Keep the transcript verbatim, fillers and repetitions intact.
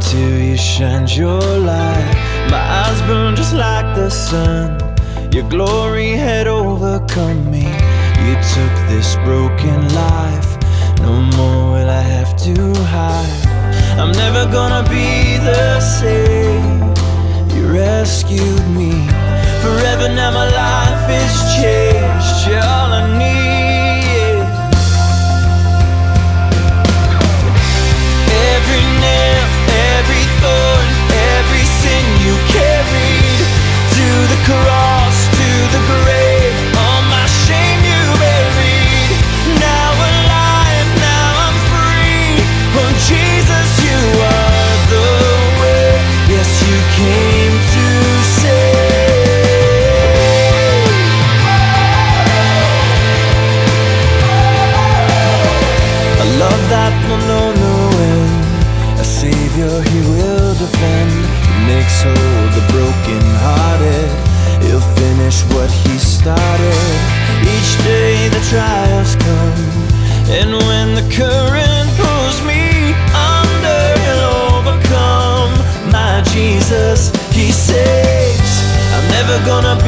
till you shined your light. My eyes burn just like the sun. Your glory had overcome me. You took this broken life. No more will I have to hide. I'm never gonna be the same. You rescued me. Forever now my life is changed. You're all I need. Every nail, every thorn, every sin you carried to the cross, to the grave, all my shame you buried. Now alive, now I'm free. Oh Jesus, you are the way. Yes, you came to save. A love that will know no end. A Savior, He will defend. He makes whole the broken-hearted. He'll finish what He started. Each day the trials come, and when the current pulls me under, He'll overcome. My Jesus, He saves. I'm never gonna be